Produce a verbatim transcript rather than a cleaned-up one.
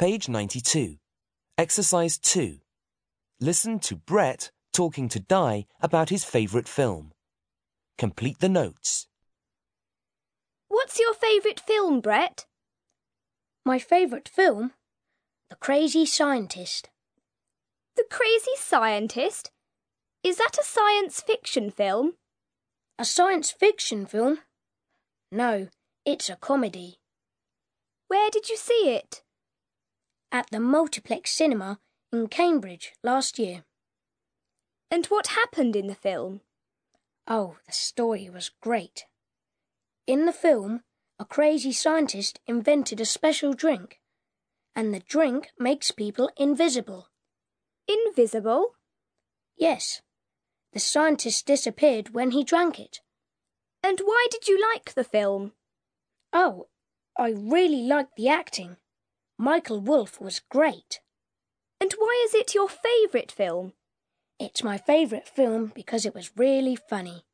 Page ninety-two. Exercise two. Listen to Brett talking to Di about his favourite film. Complete the notes. What's your favourite film, Brett? My favourite film? The Crazy Scientist. The Crazy Scientist? Is that a science fiction film? A science fiction film? No, it's a comedy. Where did you see it? At the Multiplex Cinema in Cambridge last year. And what happened in the film? Oh, the story was great. In the film, a crazy scientist invented a special drink, and the drink makes people invisible. Invisible? Yes. The scientist disappeared when he drank it. And why did you like the film? Oh, I really liked the acting. Michael Wolff was great. And why is it your favourite film? It's my favourite film because it was really funny.